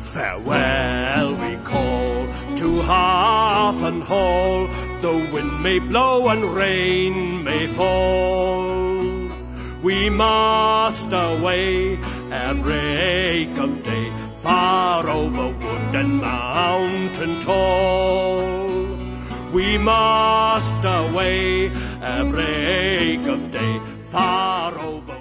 Farewell we call to hearth and hall, the wind may blow and rain may fall. We must away at break of day, far over wood and mountain tall. We must away at break of day, far over